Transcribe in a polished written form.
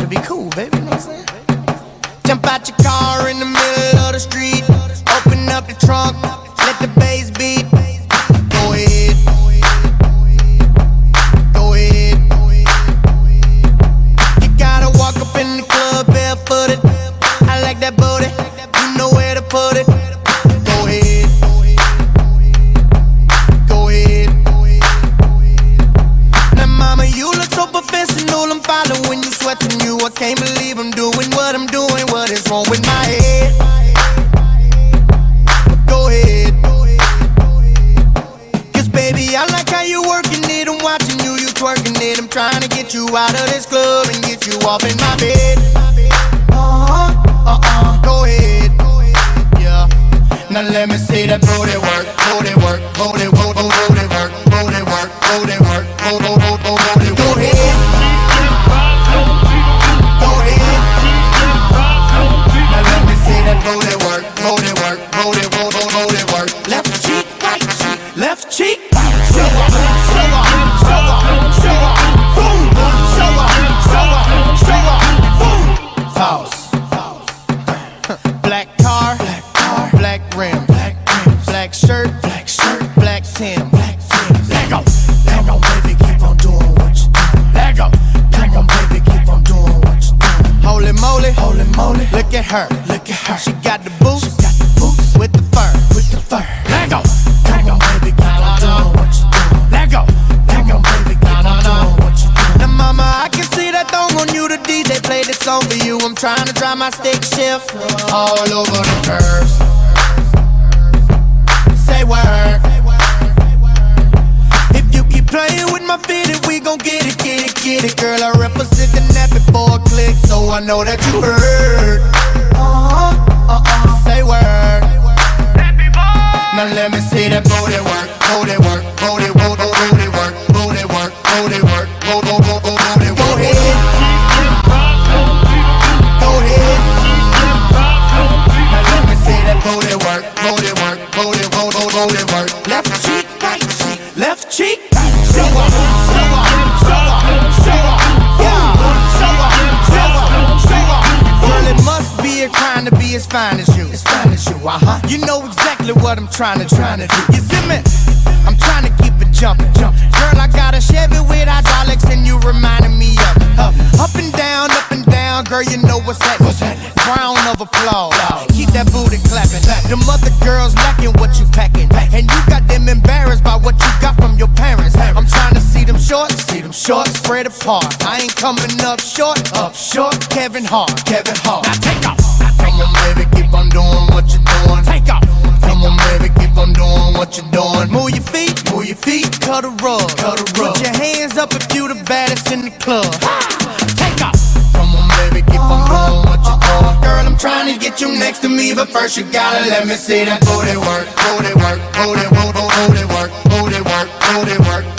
be cool, baby, you know what I'm saying? Jump out your car in the middle of the street, open up the trunk, let the bass beat. Go ahead, go ahead. You gotta walk up in the club barefooted. I like that booty, you know where to put it. Go ahead, go ahead. Now mama, you look so professional, I'm following you, sweating you. I can't believe I'm doing what I'm doing. What is wrong with my head? Go ahead. Cause baby, I like how you working it. I'm watching you, you twerking it. I'm trying to get you out of this club and get you off in my bed. Go ahead. Yeah. Now let me see that booty work, booty work, booty work, booty work, booty work, booty work, booty work, booty work. Go ahead. Go ahead. Now let me see that booty work, booty work, booty work, booty work. Left cheek, right cheek, left cheek. Show up, show up, show up, show up, boom. Show up, show up, show up, boom. Pause. Black car, black rim, black shirt, black Tim. Lego, Lego, baby, keep on doing what you doing. Lego, Lego, baby, keep on doing what you doing. Holy moly, holy moly, look at her, look at her. She got the boots, with the fur, with the fur. Lego, Lego, baby, keep on doing what you doing. Lego, Lego, baby, keep on doing what you doing. Now mama, I can see that thong on you. The DJ play this song for you. I'm trying to drive my stick shift all over the curves. Say word. If you keep playing with my fitted, we gon' get it, get it, get it. Girl, I represent the nap before a click, so I know that you heard. Say word. Now let me see that booty work, booty work, booty work, booty work, booty work, booty work, booty work, booty work. Go ahead. Go ahead. Now let me see that booty work, booty work, booty work, booty work. Left cheek, right cheek, left cheek. Show up, show up, show up, show up. Yeah. Show up, show up, show up. Girl, it must be a crime to be as fine as you. As fine as you, You know exactly what I'm trying to do. You see me? I'm trying to keep it jumping. Girl, I got a Chevy with hydraulics and you reminding me of up and down, girl, you know what's happening. Round of applause, keep that booty clapping. Them other girls lacking what you packing, and you got them embarrassed by what you got from your parents. I'm trying to see them shorts, spread apart. I ain't coming up short, Kevin Hart. Now take off. Come on, baby, keep on doing what you're doing. Take off. Come on, baby, keep on doing what you're doing. Move your feet, cut a rug. Put your hands up if you the baddest in the club. Take off. Come on, baby, keep on doing what you're doing. Girl, I'm trying to get you next to me, but first you gotta let me see that booty work, booty work, booty work, booty work, booty work, booty work.